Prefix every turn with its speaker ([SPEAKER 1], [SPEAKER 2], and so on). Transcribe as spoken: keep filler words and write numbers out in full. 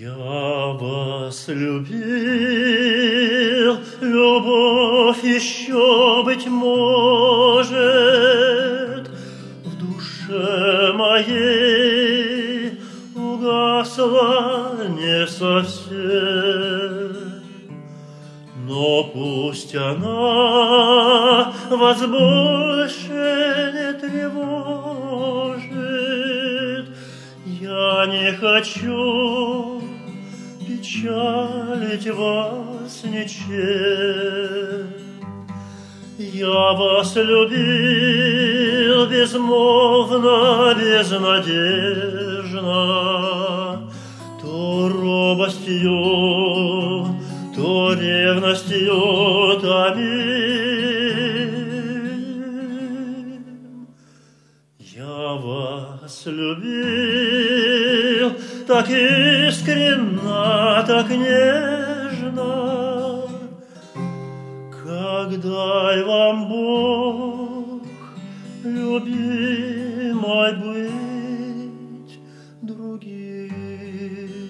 [SPEAKER 1] Я вас любил, любовь еще, быть может, в душе моей угасла не совсем. Но пусть она вас больше не тревожит, я не хочу печалить вас ничем. Я вас любил безмолвно, безнадежно, то робостью, то ревностью томим. Я вас любил так искренно, так нежно, как дай вам Бог, любимой, быть другим.